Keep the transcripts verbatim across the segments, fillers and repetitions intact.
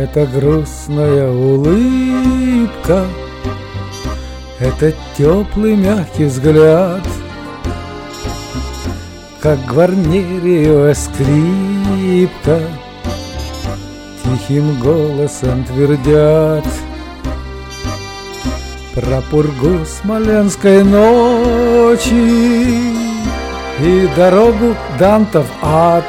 Это грустная улыбка, это теплый мягкий взгляд, как гварнериевая скрипка тихим голосом твердят про пургу смоленской ночи и дорогу Дантов ад,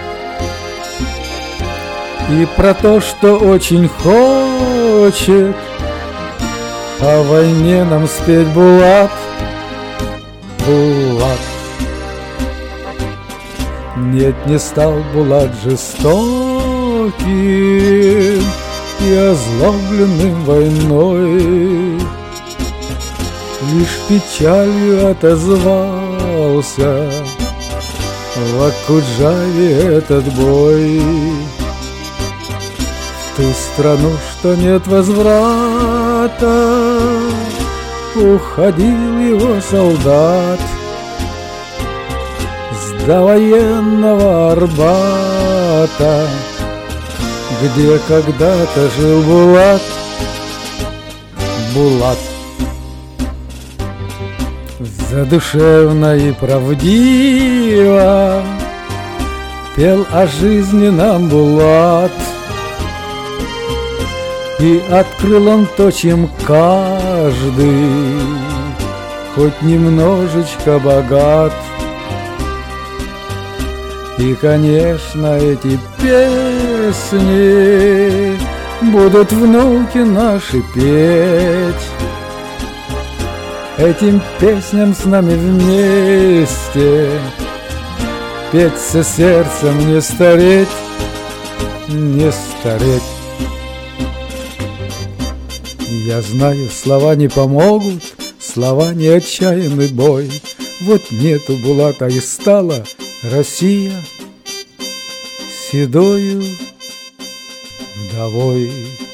и про то, что очень хочет о войне нам спеть Булат, Булат. Нет, не стал Булат жестоким и озлобленным войной, лишь печалью отозвался в Окуджаве этот бой. В ту страну, что нет возврата, уходил его солдат с довоенного Арбата, где когда-то жил Булат, Булат. Задушевно и правдиво пел о жизни нам Булат, и открыл он то, чем каждый хоть немножечко богат. И, конечно, эти песни будут внуки наши петь. Этим песням с нами вместе петь со сердцем, не стареть, не стареть. Я знаю, слова не помогут, слова не отчаянный бой. Вот нету Булата и стала Россия седою вдовой.